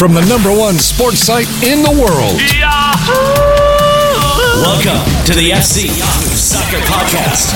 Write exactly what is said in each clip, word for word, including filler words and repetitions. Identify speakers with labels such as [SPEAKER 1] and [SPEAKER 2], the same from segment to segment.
[SPEAKER 1] from the number one sports site in the world.
[SPEAKER 2] Welcome to the F C Yahoo Soccer Podcast.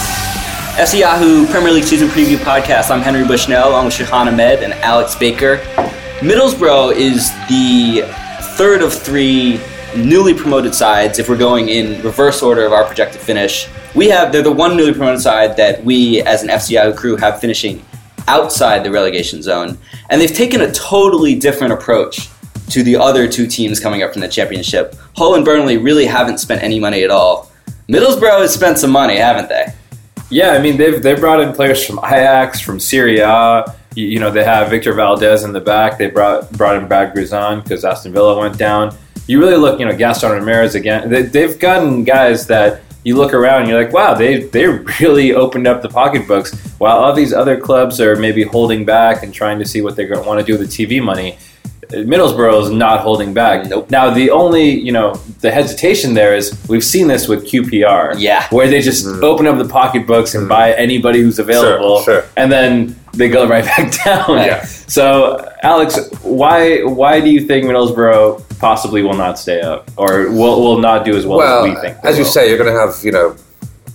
[SPEAKER 3] F C Yahoo Premier League Season Preview Podcast. I'm Henry Bushnell along with Shahan Ahmed and Alex Baker. Middlesbrough is the third of three newly promoted sides if we're going in reverse order of our projected finish. We have, they're the one newly promoted side that we as an F C Yahoo crew have finishing outside the relegation zone. And they've taken a totally different approach to the other two teams coming up from the championship. Hull and Burnley really haven't spent any money at all. Middlesbrough has spent some money, haven't they?
[SPEAKER 4] Yeah, I mean, they've they brought in players from Ajax, from Serie A. You, you know, they have Victor Valdez in the back. They brought brought in Brad Guzan because Aston Villa went down. You really look, you know, Gaston Ramirez again. They, they've gotten guys that you look around and you're like, wow, they they really opened up the pocketbooks. While all these other clubs are maybe holding back and trying to see what they're going to want to do with the T V money, Middlesbrough is not holding back.
[SPEAKER 3] Nope.
[SPEAKER 4] Now, the only, you know, the hesitation there is we've seen this with Q P R.
[SPEAKER 3] Yeah.
[SPEAKER 4] Where they just mm. open up the pocketbooks and mm. buy anybody who's available.
[SPEAKER 5] Sure, sure.
[SPEAKER 4] And then they go right back down.
[SPEAKER 5] Yeah.
[SPEAKER 4] So, Alex, why why do you think Middlesbrough possibly will not stay up or will will not do as well,
[SPEAKER 5] well
[SPEAKER 4] as we think?
[SPEAKER 5] As you
[SPEAKER 4] will?
[SPEAKER 5] say, you're going to have, you know,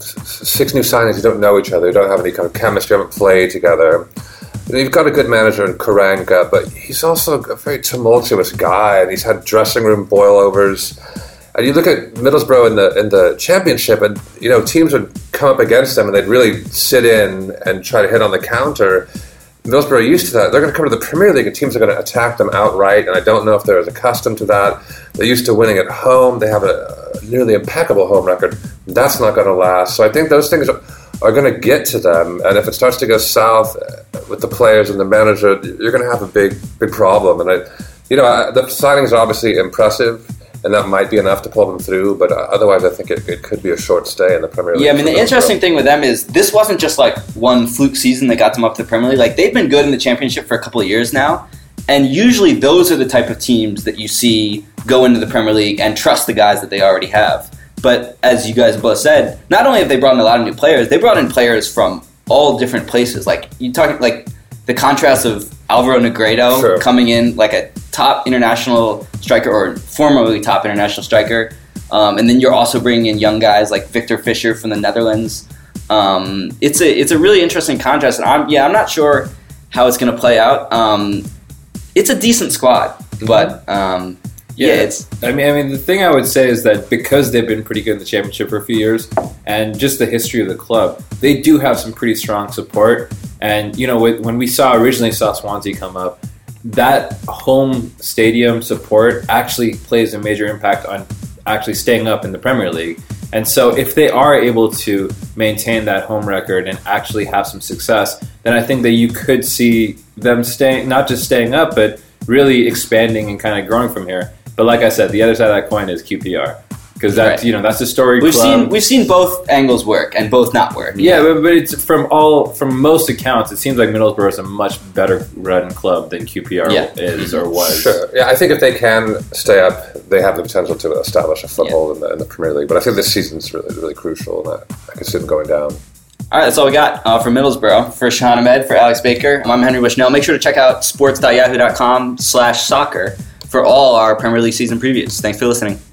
[SPEAKER 5] six new signings who don't know each other, who don't have any kind of chemistry, haven't played together. You've got a good manager in Karanka, but he's also a very tumultuous guy, and he's had dressing room boilovers. And you look at Middlesbrough in the in the championship, and you know teams would come up against them, and they'd really sit in and try to hit on the counter. Middlesbrough are used to that. They're going to come to the Premier League, and teams are going to attack them outright. And I don't know if they're as accustomed to that. They're used to winning at home. They have a, a nearly impeccable home record. That's not going to last. So I think those things are, are going to get to them. And if it starts to go south with the players and the manager, you're going to have a big, big problem. And I, you know, I, the signings are obviously impressive, and that might be enough to pull them through. But otherwise, I think it, it could be a short stay in the Premier League.
[SPEAKER 3] Yeah, I mean, the interesting thing with them is this wasn't just like one fluke season that got them up to the Premier League. Like, they've been good in the Championship for a couple of years now. And usually those are the type of teams that you see go into the Premier League and trust the guys that they already have. But as you guys both said, not only have they brought in a lot of new players, they brought in players from all different places. Like, you talk like the contrast of Alvaro Negredo
[SPEAKER 5] sure.
[SPEAKER 3] coming in like a top international striker or formerly top international striker. Um, and then you're also bringing in young guys like Victor Fisher from the Netherlands. Um, it's a it's a really interesting contrast. And I'm, yeah, I'm not sure how it's going to play out. Um, it's a decent squad, but um, yeah, yeah, it's.
[SPEAKER 4] I mean, I mean, the thing I would say is that because they've been pretty good in the Championship for a few years, and just the history of the club, they do have some pretty strong support. And you know, when we saw originally saw Swansea come up, that home stadium support actually plays a major impact on actually staying up in the Premier League. And so, if they are able to maintain that home record and actually have some success, then I think that you could see them staying, not just staying up, but really expanding and kind of growing from here. But like I said, the other side of that coin is Q P R, because that's right. you know that's a story.
[SPEAKER 3] We've
[SPEAKER 4] club.
[SPEAKER 3] seen we've seen both angles work and both not work.
[SPEAKER 4] Yeah, but, but it's from all from most accounts, it seems like Middlesbrough is a much better run club than Q P R
[SPEAKER 3] yeah.
[SPEAKER 4] is or was.
[SPEAKER 5] Sure. Yeah, I think if they can stay up, they have the potential to establish a foothold yeah. in, the, in the Premier League. But I think this season's really really crucial, and I, I can see them going down.
[SPEAKER 3] All right, that's all we got uh, for Middlesbrough. For Shahan Ahmed, for Alex Baker, I'm Henry Bushnell. Make sure to check out sports dot yahoo dot com slash soccer for all our Premier League season previews. Thanks for listening.